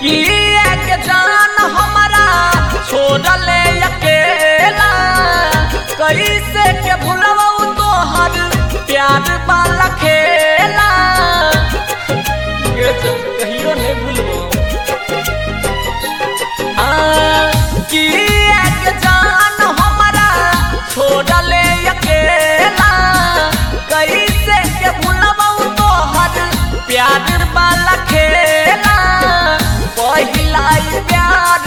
कि एक जान हमारा छोड़ले अकेला कैसे के भुलवाऊ तोहर प्यार वाला खेला कहियो नहीं भूलबो कि एक जान हमारा छोड़ले अकेला कैसे के भुलवाऊ तोहर प्यार वाला खेला पहिला प्यार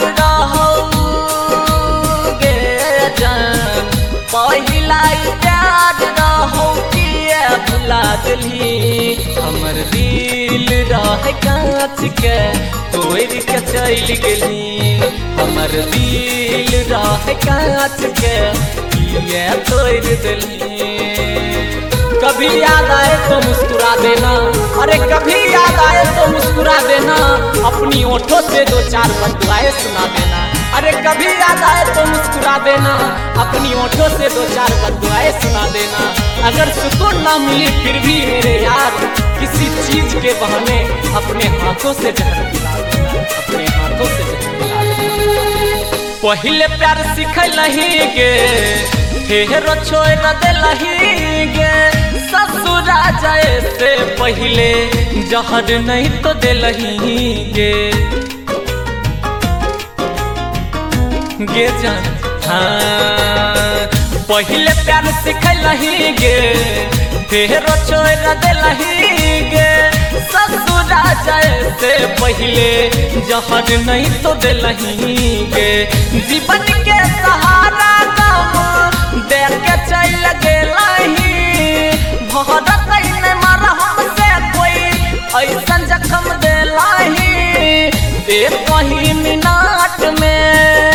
रहोगे जान पहिला प्यार रहो किए भुला दिली हमर दिल रह कांच के तोड़ के चल गेली हमर दिल रह कांच के किए तोड़ दिली कभी याद आए तो मुस्कुरा देना अरे कभी याद आए तो मुस्कुरा देना अपनी ओठों से दो चार बदुआएं सुना देना अरे कभी याद आए तो मुस्कुरा देना अपनी ओठों से दो चार बदुआएं सुना देना अगर सुकून ना मिली फिर भी मेरे यार किसी चीज के बहाने अपने हाथों से जहर पिला देना अपने हाथों से जहर पिला देना पहले प्यार सिखलही गे फेरो छोड़ दिलही गे ससुरा जाए से पहले जहर नहीं तो दिलही गे जान हाँ पहले प्यार सिखलही गे फेरो छोड़ दिलही गे ससुरा जाए से पहले जहर नहीं तो दिलही गे जीवन के सहारा देख के चल गेलही भरत ने मारा हमसे कोई ऐसा जख्म दिलही एक ही मिनट में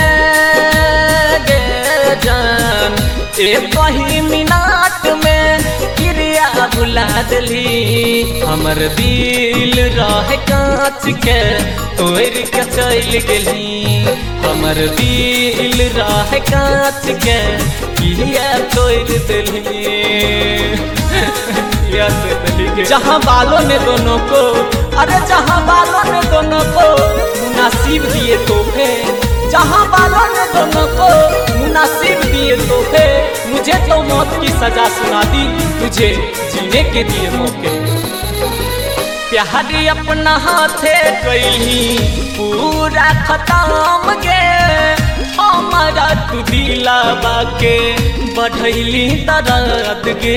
गे जान एक ही मिनट में क्रिया भुला दिली हमर दिल रह कांच के तोड़ के चल गेली हमर दिल रह कांच के किया तोड़ दिली जहाँ बालों ने दोनों को अरे जहाँ बालों ने दोनों को मुनासिब दिए तोहफे जहाँ बालों ने दोनों को मुनासिब दिए तोहफे मुझे तो मौत की सजा सुना दी तुझे जीने के दिए मौके प्यारी अपना हाथे कैली पूरा खत्म गे हमारा तू दिलावा के बढ़ैली दर्द गे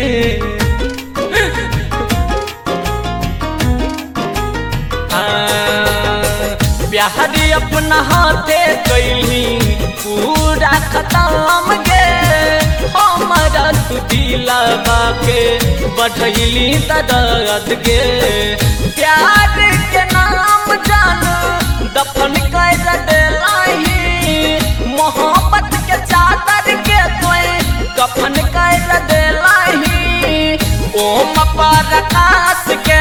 प्यारी अपना हाथे कैली पूरा खत्म गे हमारा तू दिलावा के बढ़ैली दर्द गे प्यार के नाम जान दफन कर दिलही मोहब्बत के चादर के कोई कफन कर दिलही ओम पर आकाश के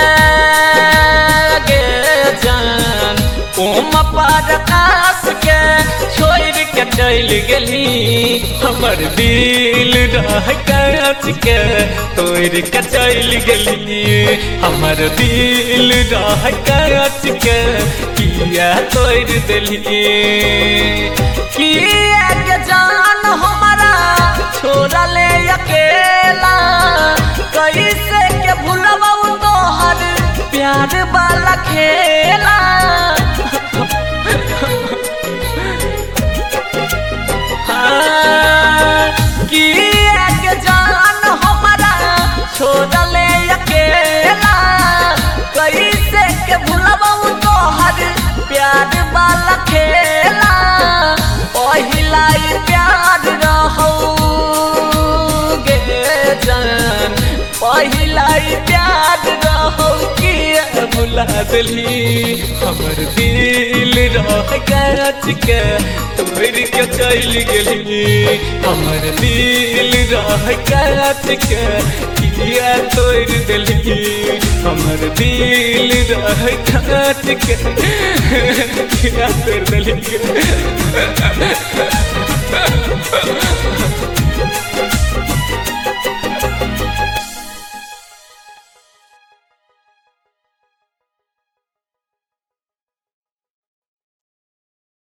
गे जान ओम पर आकाश के छोड़ के चल गेली हमर दिल रह कांच के तोड़ के चल गेली हमर दिल रह कांच के किया तोड़ दिली किया के जान हमारा छोड़ले अकेला कैसे के भुलवाऊ तोहर प्यार वाला खेला कि एक जान हमारा छोड़ले अकेला कैसे के भुलवाऊ तोहर प्यार वाला खेला पहिला प्यार रहोगे जान पहिला प्यार रहो कि भुला दिली हमर दिल रह कांच के तोड़ के चल गेली हमर दिल रह कांच के किया तोड़ दिली हमर दिल रह कांच के किया तोड़ दिली